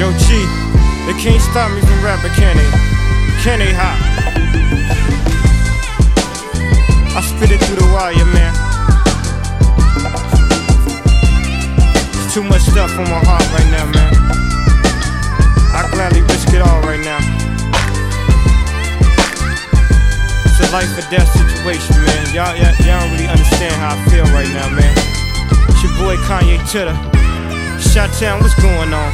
Yo, G, they can't stop me from rapping, can they? Can they, hot? I spit it through the wire, man. There's too much stuff on my heart right now, man. I gladly risk it all right now. It's a life or death situation, man. Y'all don't really understand how I feel right now, man. It's your boy Kanye Titter. Shot-Town, what's going on?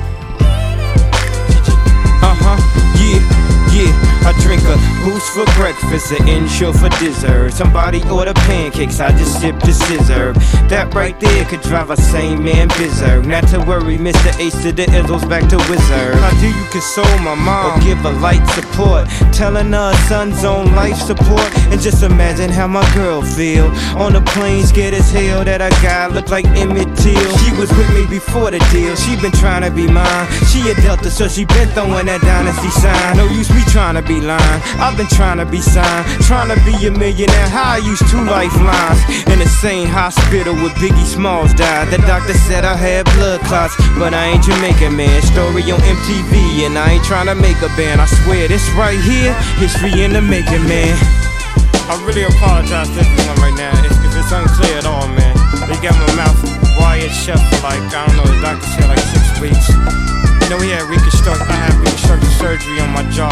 Yeah, I drink a boost for breakfast, an insure for dessert. Somebody order pancakes, I just sip the scissor. That right there could drive a sane man berserk. Not to worry, Mr. Ace to the Izzles back to Wizard. How do you console my mom? Or give a light support, telling her son's on life support. And just imagine how my girl feel on the plane, scared as hell that a guy looked like Emmett Till. She was with me before the deal, she been trying to be mine. She a Delta, so she been throwing that dynasty sign. No use me trying to be lying, I've been trying to be signed, trying to be a millionaire. How I used 2 lifelines in the same hospital where Biggie Smalls died. The doctor said I had blood clots, but I ain't Jamaican, man. Story on MTV, and I ain't trying to make a band. I swear this right here, history in the making, man. I really apologize to everyone right now if it's unclear at all, man. They got my mouth wired shut for like, I don't know, the doctor said like 6 weeks. You know, I had reconstructive surgery on my jaw.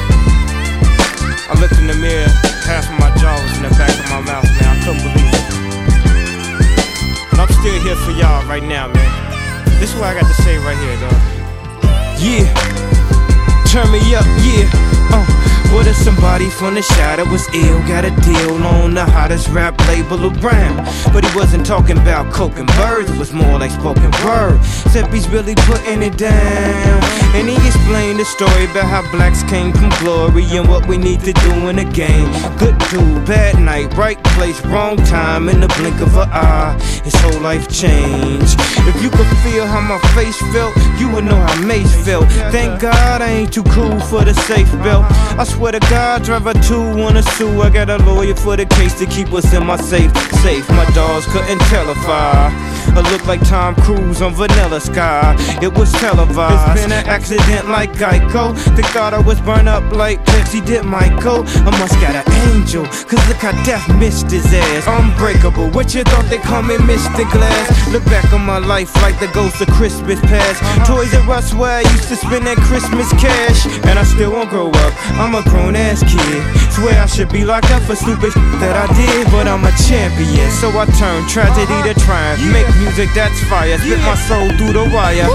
I looked in the mirror, half of my jaw was in the back of my mouth, man. I couldn't believe it. But I'm still here for y'all right now, man. This is what I got to say right here, dog. Yeah, turn me up, yeah. What if somebody from the shot that was ill got a deal on the hottest rap label around? But he wasn't talking about coke and birds, it was more like spoken word. Except he's really putting it down. And he explained the story about how blacks came from glory and what we need to do in the game. Good dude, bad night, right place, wrong time. In the blink of an eye, his whole life changed. If you could feel how my face felt, you would know how Mace felt. Thank God I ain't too cool for the safe belt. I swear to God, driver 2 wanna sue. I got a lawyer for the case to keep us in my safe. My dogs couldn't tell if I looked like Tom Cruise on Vanilla Sky. It was televised. It's been an accident like Geico. They thought I was burned up like Pepsi did Michael. I must got an angel, cause look how death missed his ass. Unbreakable, what you thought they call me Mr. Glass? Look back on my life like the ghost of Christmas past. Toys R Us where I used to spend that Christmas cash. And I still won't grow up, I'm a grown ass kid. Swear I should be locked up for stupid that I did, but I'm a champion, so I turn tragedy to triumph. Make music that's fire, spit my soul through the wire.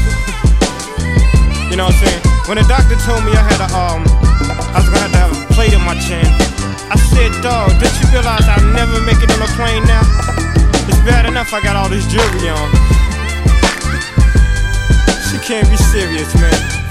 You know what I'm saying? When the doctor told me I was gonna have a plate in my chin, I said, dog, did you realize I'll never make it on a plane now? It's bad enough I got all this jewelry on. She can't be serious, man.